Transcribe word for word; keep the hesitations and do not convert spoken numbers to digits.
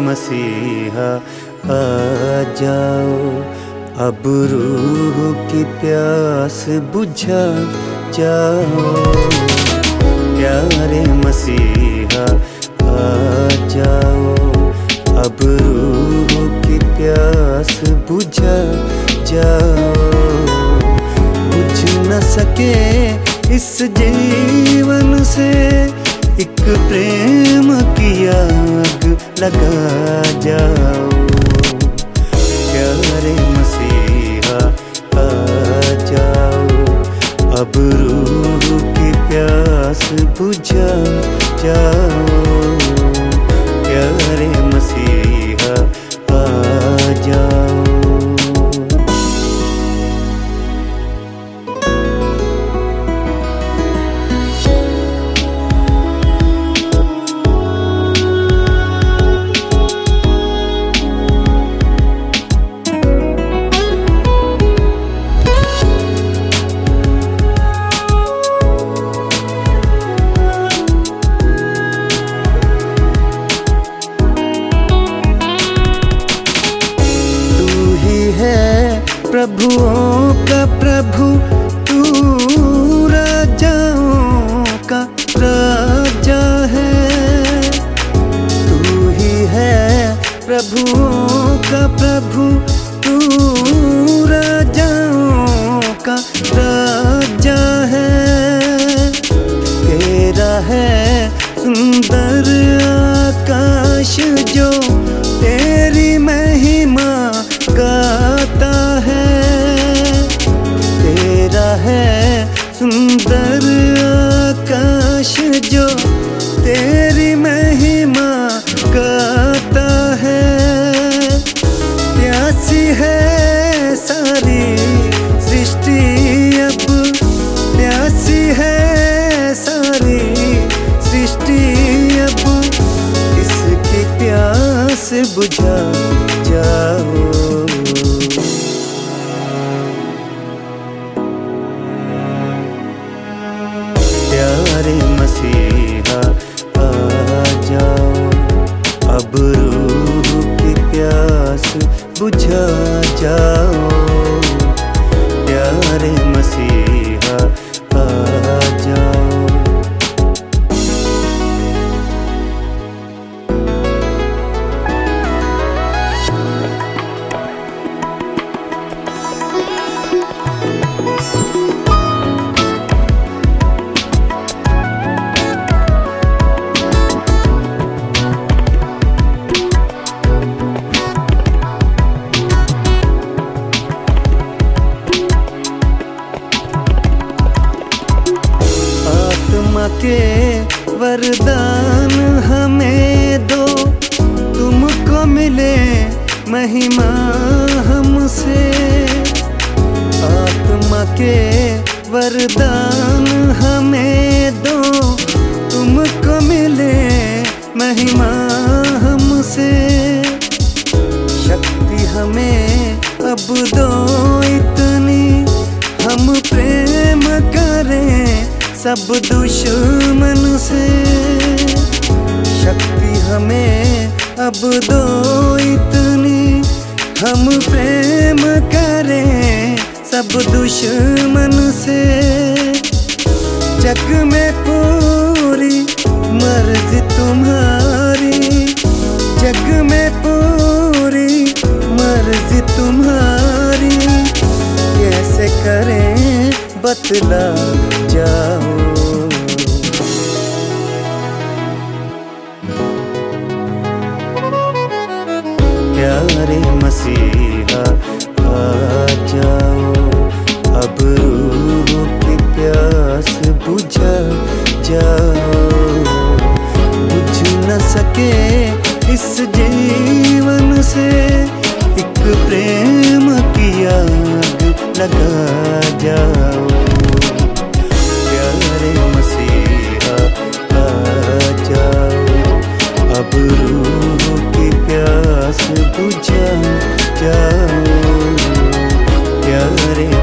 मसीहा आ जाओ, अब रूह की प्यास बुझा जाओ। प्यारे मसीहा आ जाओ, अब रूह की प्यास बुझा जाओ। बुझ न सके इस जीवन से एक प्रेम की आग लगा जाओ। प्यारे मसीहा आ जाओ, अब रूह की प्यास बुझा जाओ। प्यारे मसीहा आ जाओ। प्रभुओं का प्रभु तू राजाओं का राजा है। तू ही है प्रभुओं का प्रभु, तू राजाओं का राजा है। तेरा है सुंदर आकाश जो तेरी महिमा गाता है। तेरा है सुंदर आकाश जो तेरी महिमा गाता है। प्यासी है सारी सृष्टि अब, प्यासी है सारी सृष्टि अब, इसकी प्यास बुझा जाओ। प्यारे मसीहा आ जाओ, अब रूह की प्यास बुझा जाओ। प्यारे मसीहा आ जाओ। के वरदान हमें दो, तुमको मिले महिमा हमसे। आत्मा के वरदान हमें दो, तुमको मिले महिमा हमसे। शक्ति हमें अब दो इतनी, हम प्रेम करें सब दुश्मन से। शक्ति हमें अब दो इतनी, हम प्रेम करें सब दुश्मन से। जग में पूरी मर्जी तुम्हारी, जग में पूरी मर्जी तुम्हारी, कैसे करें बतला जाओ। प्यारे मसीहा आ जाओ, अब रूह की प्यास बुझा जाओ। बुझ न सके इस जीवन से एक प्रेम की आग लगा जाओ। प्यारे मसीहा आ जाओ, अब रूह की प्यास बुझा जाओ। प्यारे